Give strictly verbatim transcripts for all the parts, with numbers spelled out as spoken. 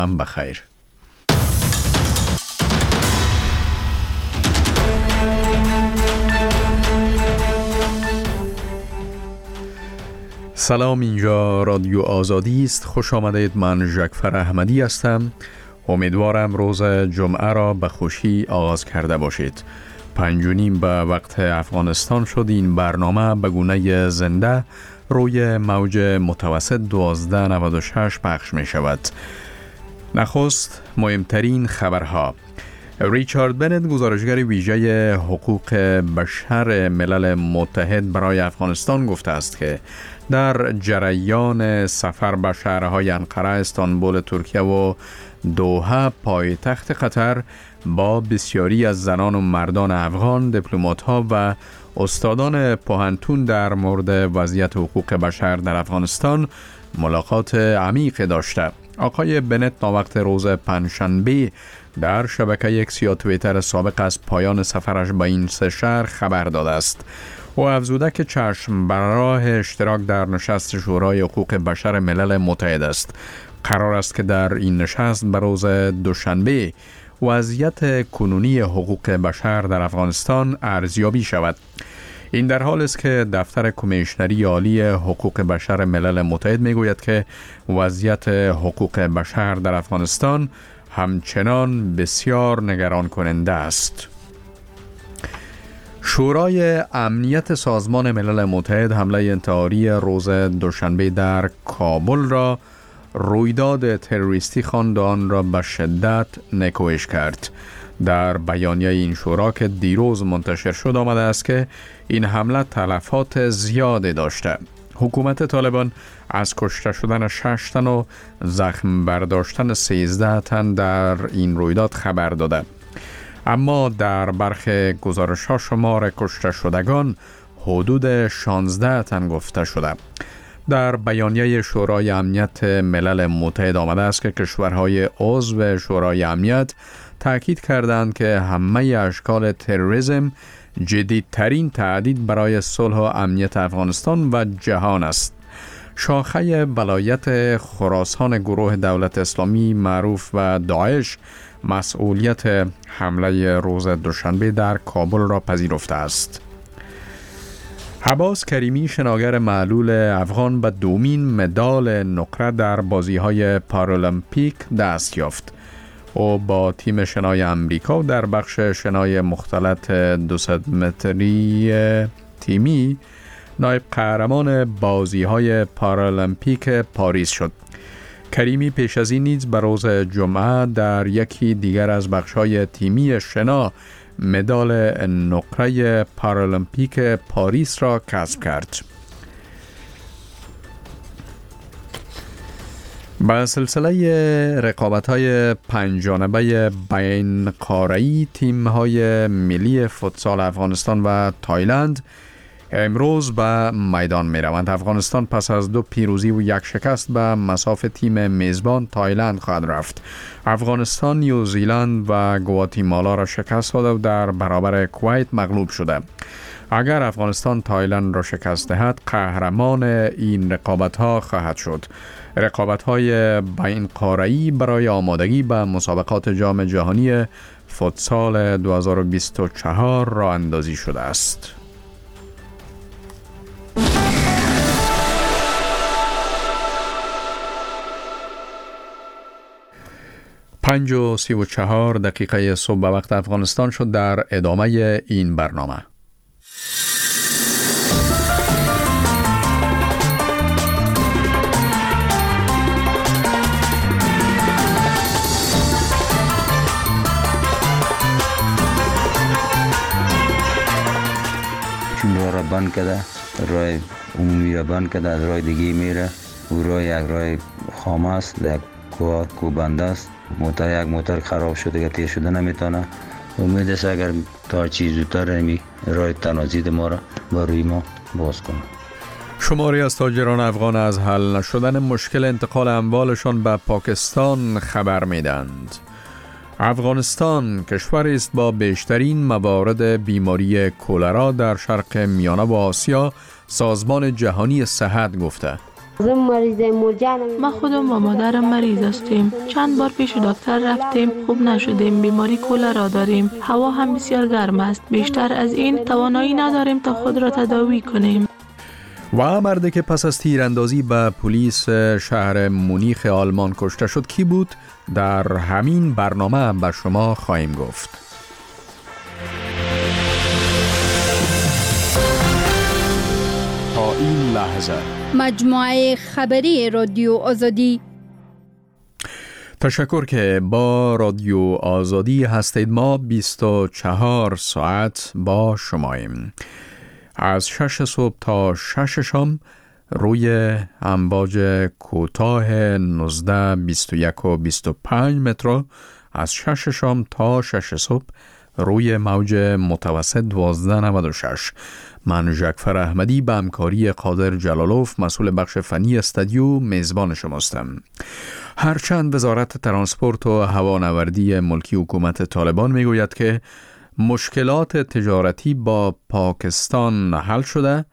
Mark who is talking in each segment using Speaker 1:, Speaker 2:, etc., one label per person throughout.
Speaker 1: هم بخیر. سلام، اینجا رادیو آزادی است. خوش آمدید. من ژکفر احمدی هستم. امیدوارم روز جمعه را به خوشی آغاز کرده باشید. پنج و نیم به وقت افغانستان شد. این برنامه به گونه زنده روی موج متوسط دوازده نود و شش پخش می شود. نخست مهمترین خبرها. ریچارد بنت، گزارشگر ویژه حقوق بشر ملل متحد برای افغانستان، گفته است که در جریان سفر به شهرهای انقره، استانبول ترکیه و دوحه پایتخت قطر با بسیاری از زنان و مردان افغان، دیپلمات‌ها و استادان پوهنتون در مورد وضعیت حقوق بشر در افغانستان ملاقات عمیق داشته. آقای بنت ناوقت روز پنجشنبه در شبکه ایکس یا توییتر سابق از پایان سفرش به این سه شهر خبر داده است. او افزوده که چشم بر راه اشتراک در نشست شورای حقوق بشر ملل متحد است. قرار است که در این نشست به روز دوشنبه وضعیت کنونی حقوق بشر در افغانستان ارزیابی شود. این در حال است که دفتر کمیشنری عالی حقوق بشر ملل متحد میگوید که وضعیت حقوق بشر در افغانستان همچنان بسیار نگران کننده است. شورای امنیت سازمان ملل متحد حمله انتحاری روز دوشنبه در کابل را رویداد تروریستی خواند و آن را به شدت نکوهش کرد. در بیانیه این شورا که دیروز منتشر شد آمده است که این حمله تلفات زیادی داشته. حکومت طالبان از کشته شدن شش تن و زخم برداشتن سیزده تن در این رویداد خبر داده، اما در برخی گزارش‌ها شمار کشته شدگان حدود شانزده تن گفته شده. در بیانیه شورای امنیت ملل متحد آمده است که کشورهای عضو شورای امنیت تاکید کردند که همه اشکال تروریسم جدیدترین تهدید برای صلح و امنیت افغانستان و جهان است. شاخه ولایت خراسان گروه دولت اسلامی معروف و داعش مسئولیت حمله روز دوشنبه در کابل را پذیرفته است. عباس کریمی، شناگر معلول افغان، به دومین مدال نقره در بازی‌های پارالمپیک دست یافت. او با تیم شنای امریکا در بخش شنای مختلط دویست متری تیمی نایب قهرمان بازی‌های پارالمپیک پاریس شد. کریمی پیش از این نیز به روز جمعه در یکی دیگر از بخش‌های تیمی شنا مدال نقره پارالمپیک پاریس را کسب کرد. با سلسله رقابت‌های پنج‌جانبه بین قاره‌ای، تیم‌های ملی فوتسال افغانستان و تایلند امروز به میدان می‌روند. افغانستان پس از دو پیروزی و یک شکست به مصاف تیم میزبان تایلند خواهد رفت. افغانستان نیوزیلند و گواتیمالا را شکست داده و در برابر کویت مغلوب شده. اگر افغانستان تایلند را شکست دهد، قهرمان این رقابت‌ها خواهد شد. رقابت‌های بین قاره‌ای برای آمادگی به مسابقات جام جهانی فوتسال دو هزار و بیست و چهار راه اندازی شده است. پنج و سی و چهار دقیقه صبح به وقت افغانستان شد. در ادامه این برنامه
Speaker 2: چون راه را بند کرده، راه عمومی را بند کرده، از راه دیگه میره. او راه یک راه خامه است، یک کوه کوبنده است. موتر یک موتر خراب شده که تیر شده نمیتونه. امید است اگر تا چیز زودتر همی راه تنازید ما را با روی ما باز کنه.
Speaker 1: شماری از تاجران افغان از حل نشدن مشکل انتقال اموالشان به پاکستان خبر میدند. افغانستان کشوری است با بیشترین موارد بیماری کولرا در شرق میانه و آسیا، سازمان جهانی صحت گفته.
Speaker 3: ما خودم و مادرم مریض هستیم. چند بار پیش دکتر رفتیم، خوب نشدیم. بیماری کولرا داریم. هوا هم بسیار گرم است. بیشتر از این توانایی نداریم تا خود را تداوی کنیم.
Speaker 1: و مردی که پس از تیراندازی به پلیس شهر مونیخ آلمان کشته شد کی بود؟ در همین برنامه به شما خواهیم گفت. تا این لحظه
Speaker 4: مجموعه خبری رادیو آزادی.
Speaker 1: تشکر که با رادیو آزادی هستید. ما بیست و چهار ساعت با شماییم. از شش صبح تا شش شام روی امواج کوتاه نوزده، بیست و یک و بیست و پنج متر، از شش شام تا شش صبح روی موج متوسط دوازده و نود و شش. من ژکفر احمدی به همکاری قادر جلالوف مسئول بخش فنی استودیو میزبان شماستم. هرچند وزارت ترانسپورت و هوانوردی ملکی حکومت طالبان میگوید که مشکلات تجارتی با پاکستان حل شده،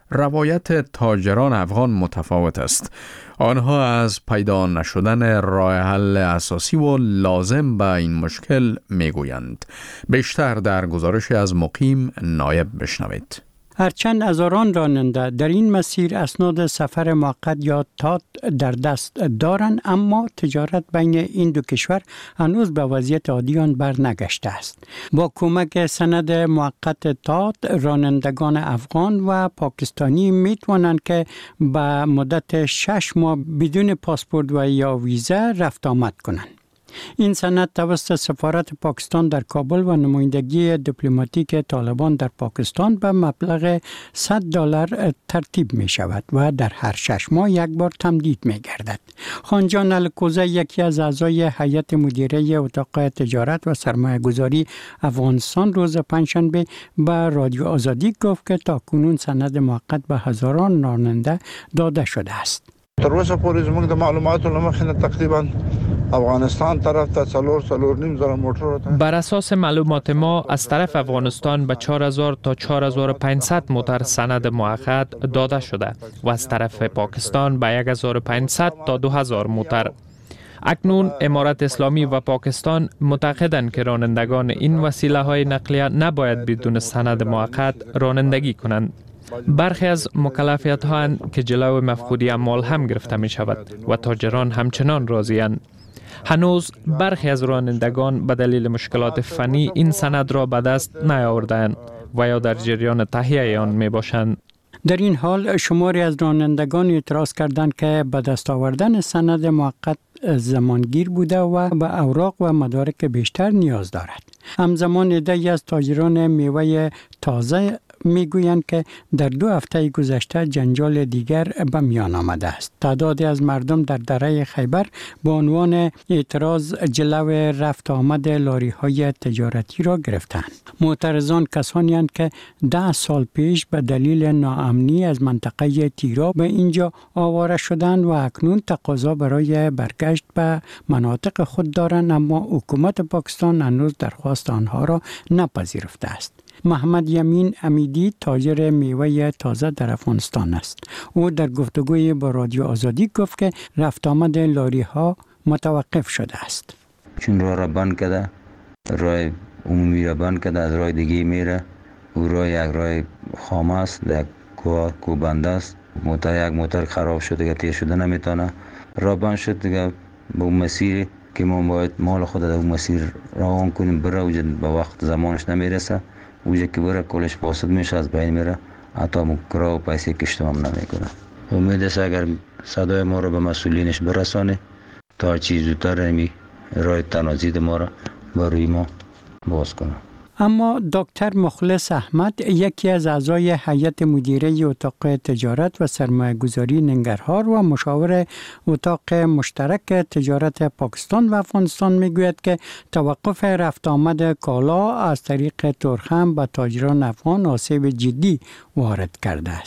Speaker 1: روایت تاجران افغان متفاوت است. آنها از پیدا نشدن راه حل اساسی و لازم به این مشکل میگویند. بیشتر در گزارش از مقیم نایب بشنوید.
Speaker 5: هرچند هزاران راننده در این مسیر اسناد سفر موقت یا تات در دست دارند، اما تجارت بین این دو کشور هنوز به وضعیت عادی آن برنگشته است. با کمک سند موقت تات، رانندگان افغان و پاکستانی می توانند که به مدت شش ماه بدون پاسپورت و یا ویزا رفت آمد کنند. این سند توسط سفارت پاکستان در کابل و نمایندگی دیپلماتیک طالبان در پاکستان به مبلغ صد دلار ترتیب می شود و در هر شش ماه یک بار تمدید می گردد. خانجان الکوزه، یکی از اعضای هیئت مدیره اتاق تجارت و سرمایه گذاری افغانستان، روز پنجشنبه به رادیو آزادی گفت که تاکنون سند موقت به هزاران راننده داده شده است.
Speaker 6: تر اوسه پورې زموږ د معلوماتو له مخې نه تقریبا افغانستان طرف ته څلور څلور نیم زره موټر.
Speaker 7: بر اساس معلومات ما از طرف افغانستان به چهار هزار تا چهار هزار و پانصد موتر سند موقت داده شده و از طرف پاکستان به یک هزار و پانصد تا دو هزار موتر. اکنون امارت اسلامی و پاکستان معتقدند که رانندگان این وسیله های نقلیه نباید بدون سند موقت رانندگی کنند. برخی از مکلفیت ها که جلو مفقودی اموال هم گرفته می شود و تاجران همچنان راضی اند. هنوز برخی از رانندگان به دلیل مشکلات فنی این سند را به دست نیاوردند و یا در جریان تهیه آن می باشند.
Speaker 5: در این حال شماری از رانندگان اعتراض کردند که به دست آوردن سند موقت زمانگیر بوده و به اوراق و مدارک بیشتر نیاز دارد. همزمان عده‌ای از تاجران میوه تازه میگویند که در دو هفته گذشته جنجال دیگر به میان آمده است. تعدادی از مردم در دره خیبر به عنوان اعتراض جلو رفت آمد لاری های تجارتی را گرفتند. معترضان کسانی اند که ده سال پیش به دلیل ناامنی از منطقه تیرا به اینجا آواره شدند و اکنون تقاضا برای برگشت به مناطق خود دارند، اما حکومت پاکستان هنوز درخواست آنها را نپذیرفته است. محمد یمین امیدی تاجر میوه تازه در افغانستان است. او در گفتگوی با رادیو آزادی گفت که رفت آمد لاری ها متوقف شده است.
Speaker 2: چون راه را بند کرده، راه عمومی را بند کرده، از راه دیگه میره. او راه یک راه خامه است، یک کوه کوبنده است. موتر یک موتر خراب شده که تیر شده نمیتونه. راه بند شد دیگه. به اون مسیر که ما باید مال خود در اون مسیر روان کنیم بره، اوجه به وقت زمانش نمیرسه. اوجه که بره کلش فاسد میشه، از بین میره، حتی مکرا و پیسه کشتم هم نمیکنه. امید است اگر صدای ما رو به مسئولینش برسانه تا چیز زودتر همی راه تنازید ما را بروی ما باز کنه.
Speaker 5: اما دکتر مخلص احمد، یکی از اعضای هیئت مدیره اتاق تجارت و سرمایه گذاری ننگرهار و مشاور اتاق مشترک تجارت پاکستان و افغانستان میگوید که توقف رفت آمد کالا از طریق ترخم به تاجران افغان آسیب جدی وارد کرده است.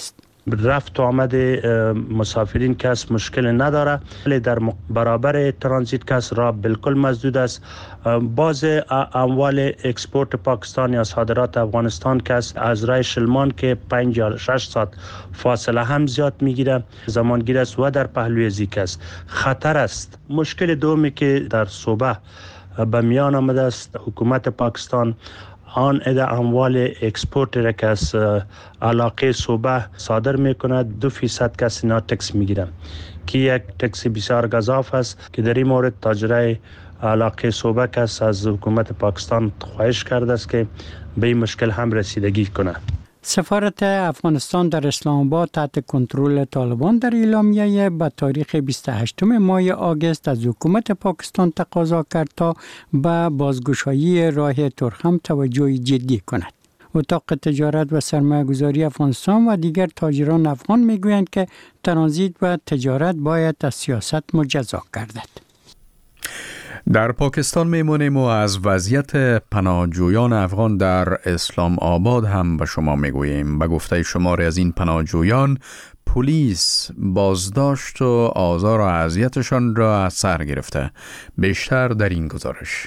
Speaker 8: رفت و آمد مسافرین کس مشکل نداره، ولی در برابر ترانزیت کس را بالکل مسدود است. باز اموال اکسپورت پاکستان یا صادرات افغانستان کس از راه شلمان که پنج یا شش ساعت فاصله هم زیاد میگیره زمانگیر است و در پهلوی زیک است، خطر است. مشکل دومی که در صوبه به میان آمده است، حکومت پاکستان آن عده اموال اکسپورت را که از علاقه صوبه صادر میکند دو فیصد کسی نا تکس میگیرند که یک تکس بسیار گزاف است که در این مورد تاجرای علاقه صوبه کس از حکومت پاکستان خواهش کرده است که به این مشکل هم رسیدگی کنه.
Speaker 5: سفارت افغانستان در اسلام آباد تحت کنترل طالبان در اعلامیه به تاریخ بیست و هشتم ماه آگوست از حکومت پاکستان تقاضا کرد تا به بازگشایی راه ترخم توجه جدی کند. اتاق تجارت و سرمایه‌گذاری افغانستان و دیگر تاجران افغان میگویند که ترانزیت و تجارت باید از سیاست مجزا گردد.
Speaker 1: در پاکستان میمونیم و از وضعیت پناهجویان افغان در اسلام آباد هم به شما میگوییم. به گفته شماری از این پناهجویان، پلیس بازداشت و آزار و اذیتشان را از سر گرفته. بیشتر در این گزارش.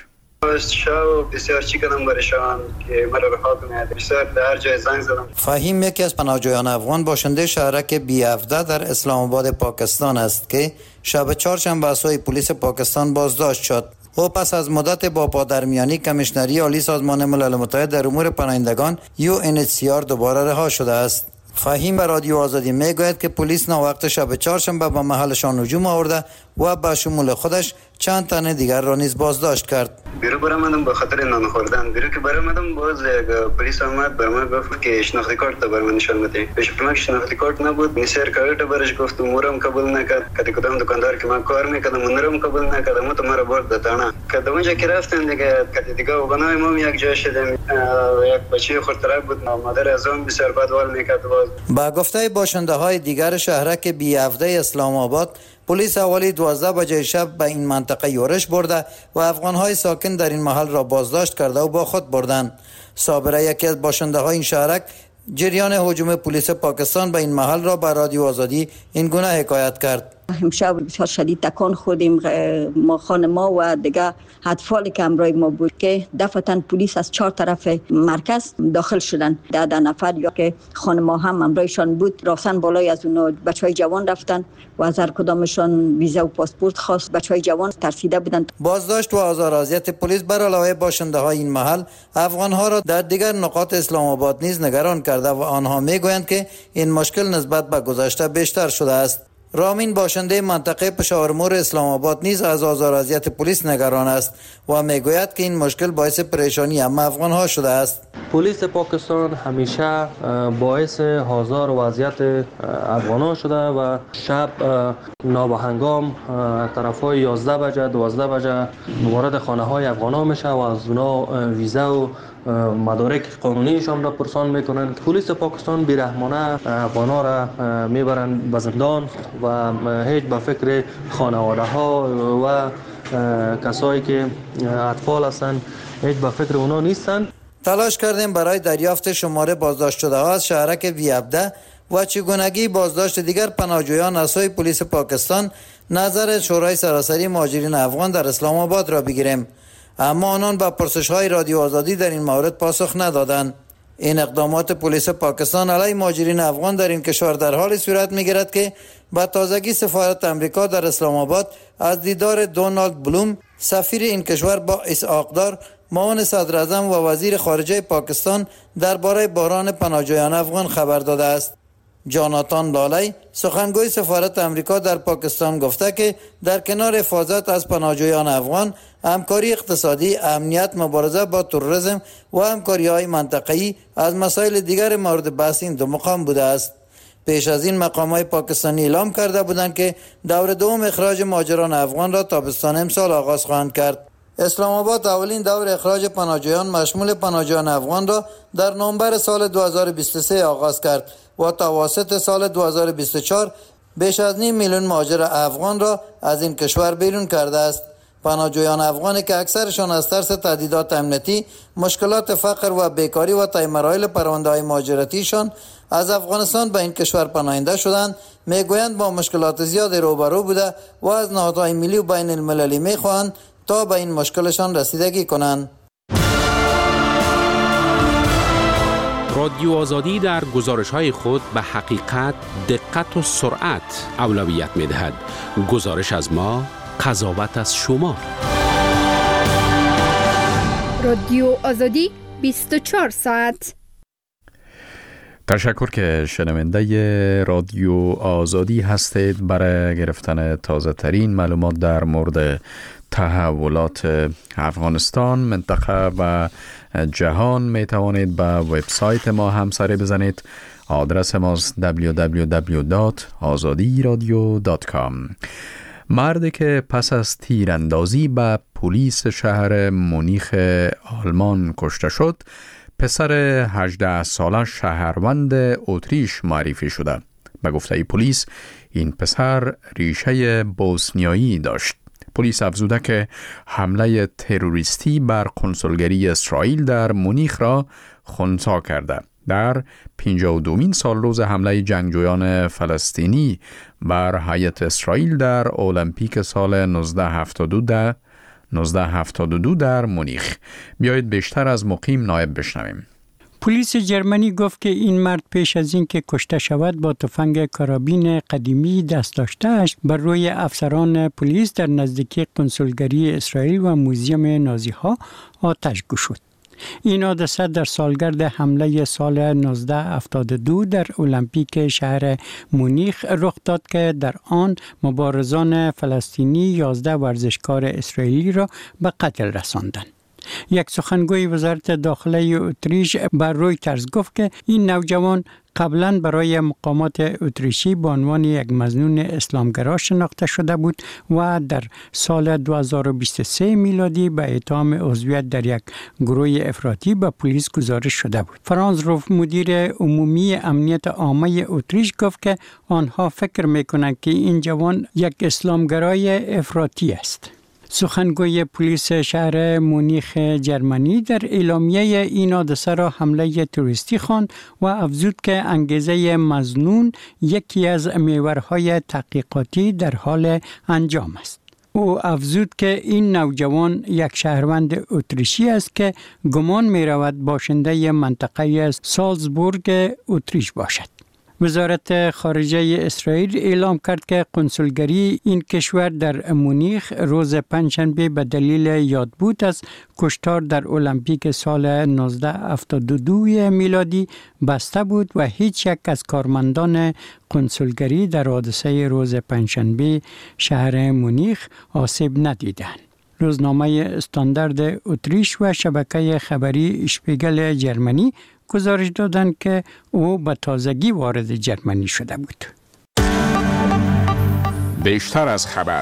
Speaker 9: بسیار چی کردم برشان که مرا رها کنید، بسیار در جای زنگ زدم.
Speaker 10: فهیم یکی از پناهجویان افغان باشنده شهرک بی هفده در اسلام آباد پاکستان است که شب چهارشنبه از پلیس پاکستان بازداشت شد. او پس از مدت با پادرمیانی کمیشنری عالی سازمان ملل متحد در امور پناهندگان یو ان اچ سی آر دوباره رها شده است. فهیم به رادیو آزادی میگوید که پلیس ناوقت شب چهارشنبه به محلشان هجوم آورده و به شمول خودش چند تن دیگر را نیز بازداشت کرد.
Speaker 9: بیرو برآمدم به خاطر نان خوردن. بیرو که برآمدم باز پلیس آمد بر من گفت که شناختی کارت بر من نشان بده. پیش من شناختی کارت نبود، نسیر کارت برش گفت مورم قبول نکرد. کدی کدام دکاندار که من کار میکردم اونم قبول نکرد. ما تو مرا برد دتانا. که اونجا که رفتن دیگه کدی دیگه و بنای ما یک جای شدیم. یک بچه خردترک بود، مادر از اون بسیار بدوال میکرد.
Speaker 10: با گفته باشنده های دیگر شهرک بی هفده اسلام آباد، پلیس حوالی دوازده بجه شب به این منطقه یورش برده و افغان‌های ساکن در این محل را بازداشت کرده و با خود بردند. صابره یکی از باشنده های این شهرک جریان هجوم پلیس پاکستان به این محل را به رادیو آزادی این گونه حکایت کرد.
Speaker 11: امشب بسیار شدید تکان خودیم، ما خانما و دیگه اطفالی که همراه ما بود که دفعتاً پلیس از چهار طرف مرکز داخل شدن. ده ده نفر یا که خانما هم همراهشان بود رفتن بالای از اونو بچهای جوان رفتن و از هر کدامشان ویزا و پاسپورت خواست. بچهای جوان ترسیده بودند.
Speaker 10: بازداشت و آزار و اذیت پلیس بر علاوه باشنده های این محل افغان‌ها را در دیگر نقاط اسلام آباد نیز نگران کرده و آنها میگویند که این مشکل نسبت به گذشته بیشتر شده است. رامین باشنده منطقه پشاورمور اسلام آباد نیز از آزار و اذیت پلیس نگران است و میگوید که این مشکل باعث پریشانی هم افغان ها شده است.
Speaker 12: پلیس پاکستان همیشه باعث آزار و اذیت افغان ها شده و شب نابهنگام طرفای یازده بجه دوازده بجه وارد خانه های افغان ها میشه و از اونا ویزا و مدارک قانونیشان را پرسان میکنن. پلیس پاکستان بیرحمانه افغان ها را میبرن به زندان و هیچ به فکر خانواده ها و کسایی که اطفال هستند هیچ به فکر اونا نیستن.
Speaker 10: تلاش کردیم برای دریافت شماره بازداشت شده ها از شهرک وی هفده و چگونگی بازداشت دیگر پناهجویان از سوی پلیس پاکستان نظر شورای سراسری مهاجرین افغان در اسلام آباد را بگیریم، اما آنان به پرسش‌های رادیو آزادی در این مورد پاسخ ندادند. این اقدامات پلیس پاکستان علیه مهاجرین افغان در این کشور در حال صورت می‌گیرد که با تازگی سفارت آمریکا در اسلام آباد از دیدار دونالد بلوم سفیر این کشور با اسحاق‌دار معاون صدر اعظم و وزیر خارجه پاکستان درباره بحران پناهجویان افغان خبر داده است. جاناتان لالی سخنگوی سفارت آمریکا در پاکستان گفته که در کنار حفاظت از پناهجویان افغان، همکاری اقتصادی، امنیت، مبارزه با تروریسم و همکاری‌های منطقه‌ای از مسائل دیگر مورد بحث این دو مقام بوده است. پیش از این مقام‌های پاکستانی اعلام کرده بودند که دور دوم اخراج مهاجران افغان را تابستان امسال آغاز خواهند کرد. اسلام آباد اولین دور اخراج پناهجویان مشمول پناهجویان افغان را در نوامبر سال دو هزار و بیست و سه آغاز کرد و تا واسط سال دو هزار و بیست و چهار بیش از نیم میلیون مهاجر افغان را از این کشور بیرون کرده است. پناهجویان افغانی که اکثرشان از ترس تهدیدات امنیتی، مشکلات فقر و بیکاری و طی مراحل پرونده‌های مهاجرتیشان از افغانستان به این کشور پناهنده شدند، میگویند با مشکلات زیادی روبرو بوده و از نهادهای ملی و بین المللی میخواهند تا به این مشکلشان رسیدگی کنند.
Speaker 13: رادیو آزادی در گزارش‌های خود به حقیقت، دقت و سرعت اولویت می‌دهد. گزارش از ما، قضاوت از شما.
Speaker 4: رادیو آزادی بیست و چهار ساعت.
Speaker 1: تشکر که شنونده رادیو آزادی هستید. برای گرفتن تازه ترین معلومات در مورد تحولات افغانستان، منطقه و جهان می توانید به وبسایت ما هم سری بزنید. آدرس ماست دبلیو دبلیو دبلیو دات آزادی رادیو دات کام. مردی که پس از تیراندازی به پلیس شهر مونیخ آلمان کشته شد، پسر هجده ساله شهروند اتریش معرفی شده. به گفته پلیس این پسر ریشه بوسنیایی داشت. پلیس افزوده که حمله تروریستی بر کنسولگری اسرائیل در مونیخ را خنثی کرده. در پنجاه و دومین سال روز حمله جنگجویان فلسطینی بر هیئت اسرائیل در المپیک سال نوزده هفتاد و دو در مونیخ. بیایید بیشتر از مقیم نایب بشنویم.
Speaker 5: پلیس جرمنی گفت که این مرد پیش از اینکه کشته شود با تفنگ کارابین قدیمی دست داشته‌اش بر روی افسران پلیس در نزدیکی کنسولگری اسرائیل و موزیم نازی‌ها آتش گشود. این حادثه در سالگرد حمله سال نوزده هفتاد و دو در المپیک شهر مونیخ رخ داد که در آن مبارزان فلسطینی یازده ورزشکار اسرائیلی را به قتل رساندند. یک سخنگوی وزارت داخله اتریش بر رویترز گفت که این نوجوان قبلا برای مقامات اتریشی به عنوان یک مظنون اسلامگرا شناخته شده بود و در سال دو هزار و بیست و سه میلادی به اتهام عضویت در یک گروه افراطی به پلیس گزارش شده بود. فرانز روف، مدیر عمومی امنیت عامه اتریش، گفت که آنها فکر میکنند که این جوان یک اسلامگرای افراطی است. سخنگوی پلیس شهر مونیخ جرمنی در اعلامیه این حادثه را حمله تروریستی خواند و افزود که انگیزه مظنون یکی از محورهای تحقیقاتی در حال انجام است. او افزود که این نوجوان یک شهروند اتریشی است که گمان می رود باشنده منطقه سالزبورگ اتریش باشد. وزارت خارجه اسرائیل اعلام کرد که کنسولگری این کشور در مونیخ روز پنجشنبه به دلیل یادبود از کشتار در المپیک سال نوزده هفتاد و دو میلادی بسته بود و هیچ یک از کارمندان کنسولگری در حادثه روز پنجشنبه شهر مونیخ آسیب ندیدند. روزنامه استاندارد اتریش و شبکه خبری اشپیگل جرمنی گزارش دادند که او به تازگی وارد جرمنی شده بود.
Speaker 13: بیشتر از خبر.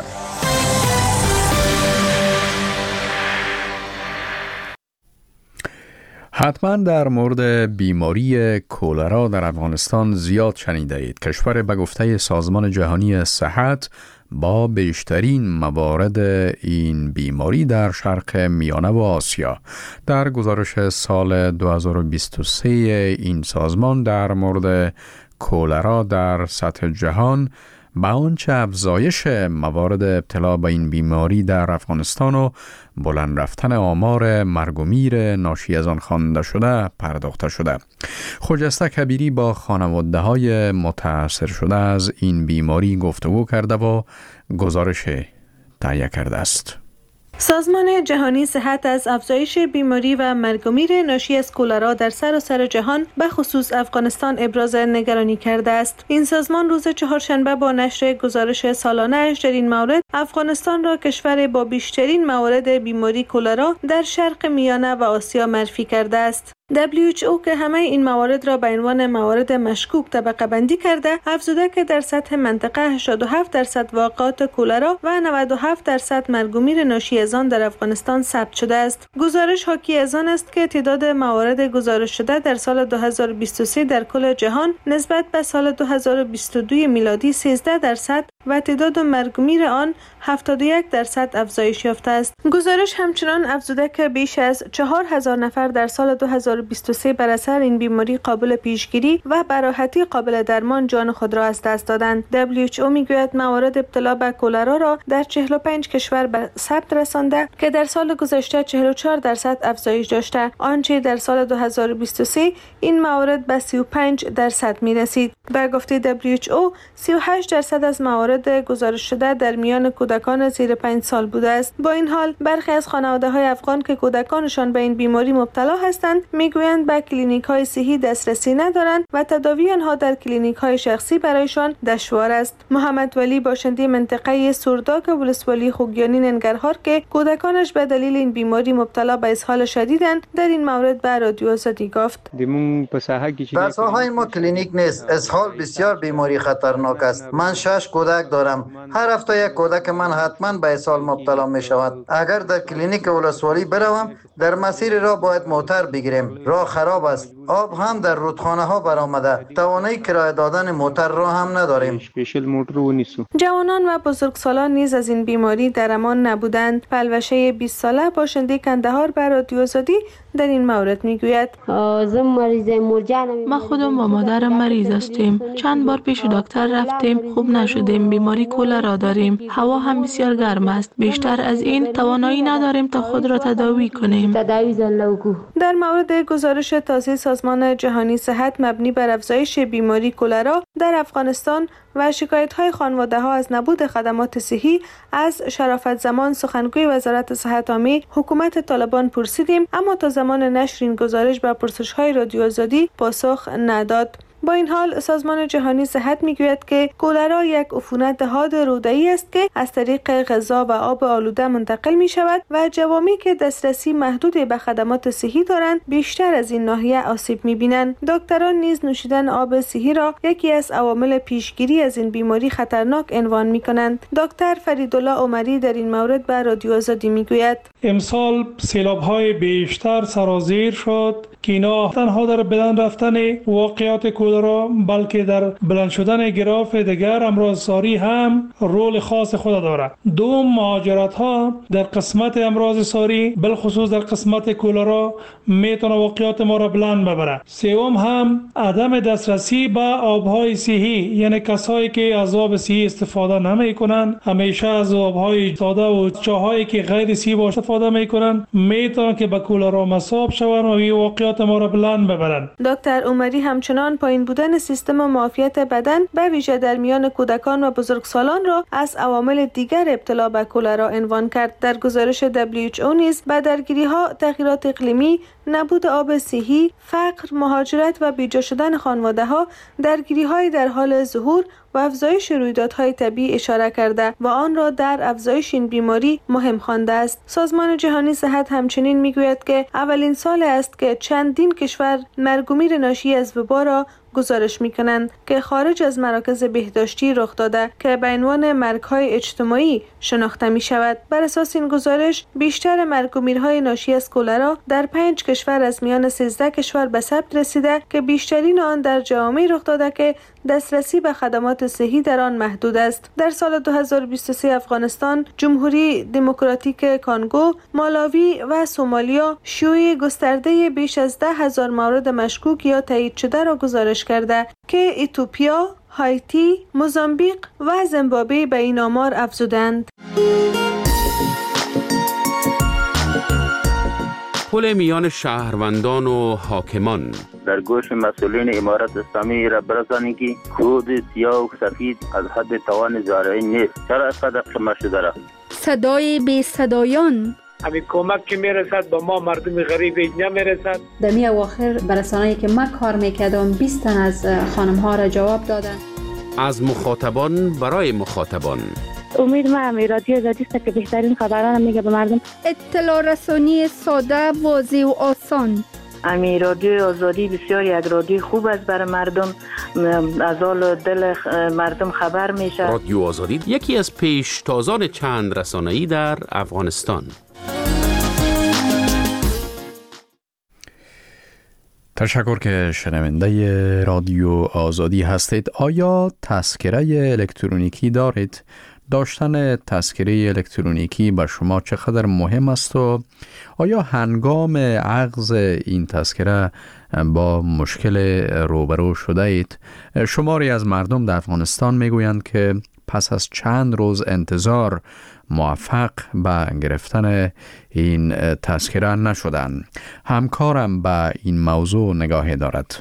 Speaker 1: حتما در مورد بیماری کولرا در افغانستان زیاد شنیده اید. کشور به گفته سازمان جهانی صحت با بیشترین موارد این بیماری در شرق میانه و آسیا. در گزارش سال دو هزار و بیست و سه این سازمان در مورد کولرا در سطح جهان به آنچه افزایش موارد ابتلا به این بیماری در افغانستان و بلند رفتن آمار مرگ و میر ناشی از آن خوانده شده پرداخته شده. خجسته کبیری با خانواده های متاثر شده از این بیماری گفتگو کرده و گزارش تهیه کرده است.
Speaker 14: سازمان جهانی صحت از افزایش بیماری و مرگ و میر ناشی از کولرا در سراسر جهان به خصوص افغانستان ابراز نگرانی کرده است. این سازمان روز چهارشنبه با نشر گزارش سالانه اش در این مورد افغانستان را کشور با بیشترین موارد بیماری کولرا در شرق میانه و آسیا معرفی کرده است. دبلیو اچ او که همه این موارد را به عنوان موارد مشکوک طبقه بندی کرده، افزوده که در سطح منطقه هشتاد و هفت درصد واقعات کولرا و نود و هفت درصد مرگ و میر ناشی از آن در افغانستان ثبت شده است. گزارش حاکی از آن است که تعداد موارد گزارش شده در سال دو هزار و بیست و سه در کل جهان نسبت به سال دو هزار و بیست و دو میلادی سیزده درصد و تعداد مرگ و میر آن هفتاد و یک درصد افزایش یافته است. گزارش همچنان افزوده که بیش از چهار هزار نفر در سال دو هزار و بیست و سه بر اثر این بیماری قابل پیشگیری و به راحتی قابل درمان جان خود را از دست دادند. دبلیو اچ او میگوید موارد ابتلا به کولرا را در چهل و پنج کشور به ثبت رسانده که در سال گذشته چهل و چهار درصد افزایش داشته، آنچه در سال دو هزار و بیست و سه این موارد به سی و پنج درصد می رسید. به گفته دبلیو اچ او سی و هشت درصد از موارد گزارش شده در میان کودکان زیر پنج سال بوده است. با این حال برخی از خانواده‌های افغان که کودکانشان به این بیماری مبتلا هستند میگویند به کلینیک‌های صحی دسترسی ندارند و تداوی آنها در کلینیک‌های شخصی برایشان دشوار است. محمد ولی باشنده منطقه سرداک ولسوالی خوگیانی ننگرهار که کودکانش به دلیل این بیماری مبتلا به اسهال شدیدند، در این مورد به رادیو آزادی گفت:
Speaker 10: در ساحه ما کلینیک نیست. اسهال بسیار بیماری خطرناک است. من شش کودک دارم. هر هفته یک کودک من حتما به اسهال مبتلا می شود. اگر در کلینیک ولسوالی بروم، در مسیر راه باید موتر بگیریم. راه خراب است. آب هم در رودخانه ها برآمده. توانایی کرایه دادن موتر را هم نداریم.
Speaker 14: جوانان و بزرگسالان نیز از این بیماری در امان نبودند. پلوشه بیست ساله باشنده کندهار بر رادیو آزادی در این مورد میگوید:
Speaker 3: ما خودم و مادرم مریض هستیم. چند بار پیش دکتر رفتیم، خوب نشدیم. بیماری کولرا داریم. هوا هم بسیار گرم است. بیشتر از این توانایی نداریم تا خود را تداوی کنیم.
Speaker 14: در مورد گزارش تازه سازمان جهانی صحت مبنی بر افزایش بیماری کولرا در افغانستان و شکایت‌های خانواده‌ها از نبود خدمات صحی، از شرافت زمان سخنگوی وزارت صحت عامه حکومت طالبان پرسیدیم، اما تا زمان نشر این گزارش به پرسش‌های رادیو آزادی پاسخ نداد. با این حال سازمان جهانی صحت میگوید که کولرا یک عفونت حاد روده‌ای است که از طریق غذا و آب آلوده منتقل می شود و جوامعی که دسترسی محدود به خدمات صحی دارند بیشتر از این ناحیه آسیب می بینند. دکتران نیز نوشیدن آب صحی را یکی از عوامل پیشگیری از این بیماری خطرناک عنوان می کنند. دکتر فریدالله عمری در این مورد به رادیو آزادی می گوید:
Speaker 15: امسال سیلاب‌های بیشتر سرازیر شد که اینا تنها در بدن رفتن واقعات کولرا بلکه در بلند شدن گراف دیگر امراض‌ساری هم رول خاص خود دارد. دوم، مهاجرت ها در قسمت امراض ساری بالخصوص در قسمت کولرا میتونه واقعات ما را بلند ببره. سوم هم عدم دسترسی به آبهای صحی، یعنی کسایی که از آب صحی استفاده نمیکنن همیشه از آبهای ساده و چاهایی که غیر صحی باشه استفاده میکنن میتونه که به کولرا مصاب شوند و این واقعات ما را بلند ببرن.
Speaker 14: دکتر عمری همچنان پایین بودن سیستم معافیت بدن به ویژه در میان کودکان و بزرگسالان را از عوامل دیگر ابتلا به کولرا عنوان کرد. در گزارش دبلیو اچ او نیز به درگیری ها تغییرات اقلیمی، نبود آب صحی، فقر، مهاجرت و بیجا شدن خانواده ها درگیری های در حال ظهور و افزایش رویدادهای طبیعی اشاره کرده و آن را در افزایش این بیماری مهم خوانده است. سازمان جهانی صحت همچنین میگوید که اولین سال است که چندین کشور مرگ و میر ناشی از وبا را گزارش میکنند که خارج از مراکز بهداشتی رخ داده که به عنوان مرگ‌های اجتماعی شناخته می شود. بر اساس این گزارش بیشتر مرگ و میرهای ناشی از کولرا در پنج کشور از میان سیزده کشور به ثبت رسیده که بیشترین آن در جوامعی رخ داده که دسترسی به خدمات صحی در آن محدود است. در سال دو هزار و بیست و سه افغانستان، جمهوری دموکراتیک کانگو، مالاوی و سومالیا شیوع گسترده بیش از ده هزار مورد مشکوک یا تایید شده را گزارش کرده که اتیوپیا، هایتی، موزامبیق و زیمبابوه به این آمار افزودند.
Speaker 13: پل میان شهروندان و حاکمان
Speaker 16: در گوش مسئولین امارت اسلامی را برسانید که خود سیاه و سفید از حد توان زارعی نیست. چرا اینقدر قمه شده را؟
Speaker 4: صدای بی صدایان
Speaker 17: همین کمک که میرسد با ما مردم غریب اینجا میرسد.
Speaker 18: در می اواخر برسانه‌ای که من کار میکردم بیست تن از خانم ها را جواب دادن.
Speaker 13: از مخاطبان برای مخاطبان.
Speaker 19: امید ما هم رادیو آزادی است که بهترین خبران میگه به مردم.
Speaker 4: اطلاع رسانی ساده، واضح و آسان.
Speaker 19: امی رادیو آزادی بسیار یک رادیو خوب است برای مردم، از حال دل مردم خبر میشه.
Speaker 13: رادیو آزادی یکی از پیشتازان چند رسانه‌ای در افغانستان.
Speaker 1: تشکر که شنونده رادیو آزادی هستید. آیا تذکره الکترونیکی دارید؟ داشتن تذکره الکترونیکی به شما چقدر مهم است و آیا هنگام اخذ این تذکره با مشکل روبرو شده اید؟ شماری از مردم در افغانستان میگویند که پس از چند روز انتظار موفق به گرفتن این تذکره نشدند. همکارم به این موضوع نگاهی دارد.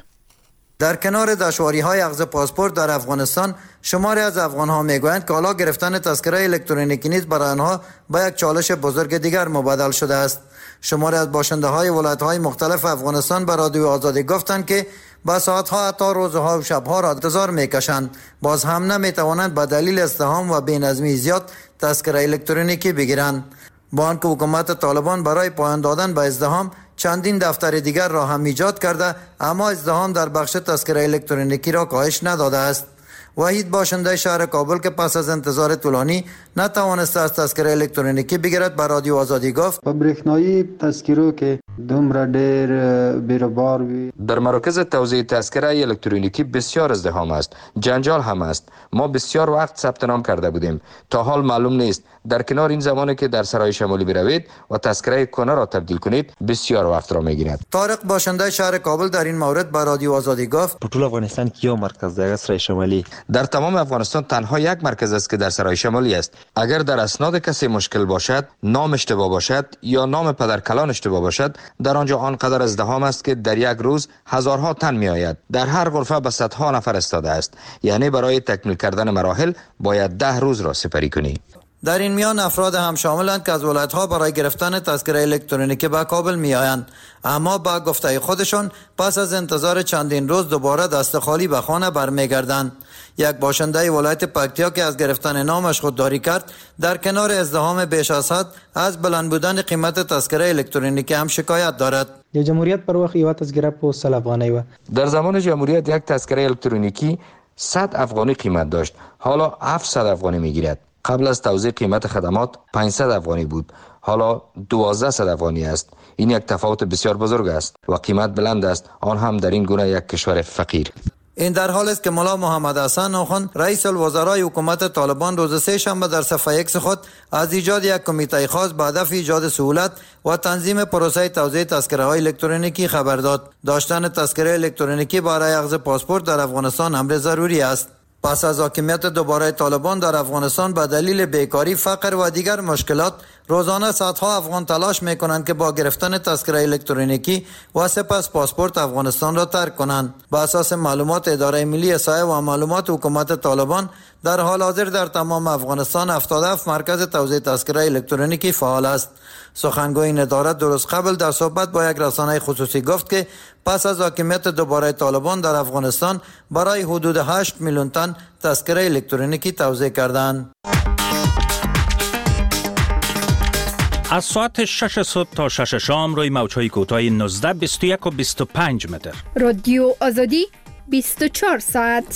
Speaker 10: در کنار دشواری‌های اخذ پاسپورت در افغانستان، شماری از افغان‌ها می‌گویند که حالا گرفتن تذکره الکترونیکی نیز برای آنها با یک چالش بزرگ دیگر مبادل شده است. شماری از باشنده‌های ولایت‌های مختلف افغانستان به رادیو آزادی گفتند که با ساعت‌ها حتی روزها و شب‌ها را انتظار می‌کشند، باز هم نمی‌توانند به دلیل ازدحام و بی‌نظمی زیاد تذکره الکترونیکی بگیرند. با آنکه حکومت طالبان برای پایان دادن به ازدحام چندین دفتر دیگر را هم ایجاد کرده، اما ازدحام در بخش تذکره الکترونیکی را کاهش نداده است. وحید باشنده شهر کابل که پس از انتظار طولانی نتوانسته از تذکره الکترونیکی بگیرد به رادیو آزادی گفت:
Speaker 20: په برېښنایي تذکرو کې دومره ډېر بیروبار وي.
Speaker 21: در مراکز توزیع تذکره الکترونیکی بسیار ازدحام است، جنجال هم است. ما بسیار وقت ثبت نام کرده بودیم، تا حال معلوم نیست. در کنار این زمانی که در سرای شمالی بروید و تذکره کهنه را تبدیل کنید بسیار وقت را میگیرد.
Speaker 10: طارق باشنده شهر کابل در این مورد به رادیو آزادی گفت:
Speaker 21: په ټول افغانستان کې یو مرکز در سرای شمالی. در تمام افغانستان تنها یک مرکز است که در سرای شمالی است. اگر در اسناد کسی مشکل باشد، نام اشتباه باشد یا نام پدرکلان اشتباه باشد، در آنجا آنقدر ازدحام است که در یک روز هزارها تن می آید. در هر غرفه به صدها نفر استاده است. یعنی برای تکمیل کردن مراحل باید ده روز را سپری کنی.
Speaker 10: در این میان افراد هم شاملند که از ولایت‌ها برای گرفتن تذکره الکترونیکی به کابل می‌آیند، اما با گفته خودشان پس از انتظار چندین روز دوباره دست خالی به خانه برمیگردند. یک باشنده ولایت پکتیا که از گرفتن نامش خودداری کرد، در کنار ازدحام بیش از حد از بلند بودن قیمت تذکره الکترونیکی هم شکایت دارد.
Speaker 22: د جمهوریت پر وخت یو تذکره په سل افغانۍ و.
Speaker 21: در زمان جمهوریت یک تذکره الکترونیکی صد افغانی قیمت داشت، حالا هفتصد افغانی میگیرد. قبل از توزیع قیمت خدمات پانصد افغانی بود، حالا دوازده افغانی است. این یک تفاوت بسیار بزرگ است و قیمت بلند است، آن هم در این گونه یک کشور فقیر.
Speaker 10: این در حال است که ملا محمد حسن آخوند رئیس الوزرای حکومت طالبان روز سه شنبه در صفحه ایکس خود از ایجاد یک کمیته خاص به هدف ایجاد سهولت و تنظیم پروسه توزیع تذکره های الکترونیکی خبر داد. داشتن تذکره الکترونیکی برای اخذ پاسپورت در افغانستان امر ضروری است. پس از حاکمیت دوباره طالبان در افغانستان به دلیل بیکاری، فقر و دیگر مشکلات، روزانه صدها افغان تلاش میکنند که با گرفتن تذکره الکترونیکی و سپس پاسپورت افغانستان را ترک کنند. با اساس معلومات اداره ملی احصایه و معلومات حکومت طالبان، در حال حاضر در تمام افغانستان هفتاد و هفت مرکز توزیع تذکره الکترونیکی فعال است. سخنگوی این اداره درست قبل در صحبت با یک رسانه خصوصی گفت که پس از حاکمیت دوباره طالبان در افغانستان برای حدود هشت میلیون تن تذکره الکترونیکی توزیع کردند.
Speaker 23: از ساعت شش صبح تا شش شام روی موج‌های کوتاه نوزده، بیست و یک و بیست و پنج متر.
Speaker 4: رادیو آزادی بیست و چهار ساعت.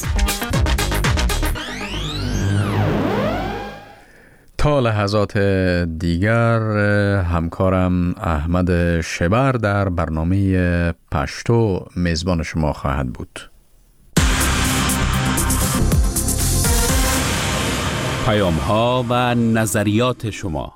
Speaker 1: تا لحظات دیگر همکارم احمد شبر در برنامه پشتو میزبان شما خواهد بود.
Speaker 13: پیام ها و نظریات شما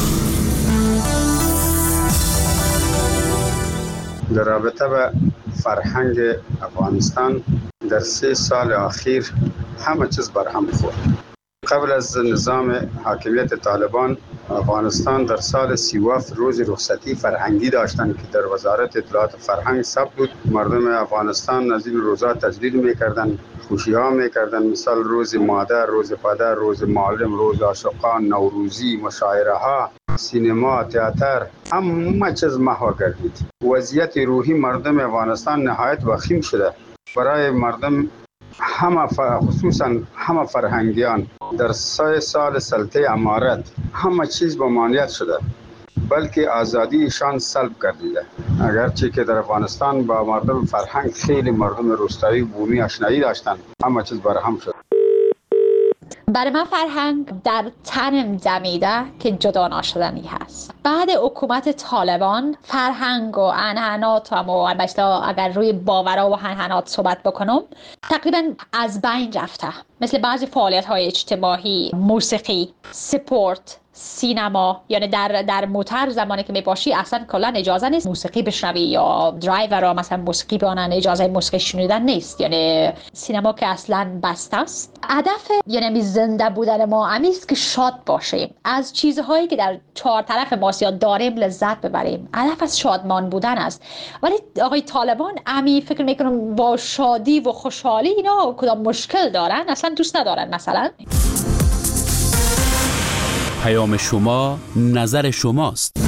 Speaker 24: در رابطه با فرهنگ افغانستان در سه سال اخیر همه چیز برهم خورد. قبل از نظام حاکمیت طالبان، افغانستان در سال سی و هفت روز رخصتی فرهنگی داشتند که در وزارت اطلاعات فرهنگ ثبت بود. مردم افغانستان از این روزها تجلیل میکردند، خوشی ها میکردند، مثال روز مادر، روز پدر، روز معلم، روز عاشقان، نوروزی، مشاعره ها، سینما، تئاتر، همه چیز محو گردید. وضعیت روحی مردم افغانستان نهایت وخیم شده. برای مردم همه خصوصا همه فرهنگیان در سه سال سلطه امارت همه چیز ممانعت شده. بلکه آزادیشان سلب گردیده. اگرچه که در افغانستان با مردم فرهنگ خیلی مردم روستایی و بومی آشنایی داشتند، همه چیز برهم شد.
Speaker 2: برای من فرهنگ در تنم دمیده که جدا ناشدنی هست. بعد حکومت طالبان فرهنگ و عنعناتم و البته اگر روی باورها و عنعنات صحبت بکنم تقریبا از بین رفته. مثل بعضی فعالیت های اجتماعی، موسیقی، سپورت، سینما، یعنی در در موتر زمانی که میباشی اصلا کلا اجازه نیست موسیقی بشنوی یا درایور ها مثلا موسیقی بانن، اجازه موسیقی شنیدن نیست. یعنی سینما که اصلا بسته است. هدف یعنی زنده بودن ما امیست که شاد باشیم، از چیزهایی که در چهار طرف ما داریم لذت ببریم. هدف از شادمان بودن است. ولی آقای طالبان امی فکر میکنم با شادی و خوشحالی اینا کدام مشکل دارن، اصلا دوست ندارن. مثلا
Speaker 13: پیام شما نظر شماست.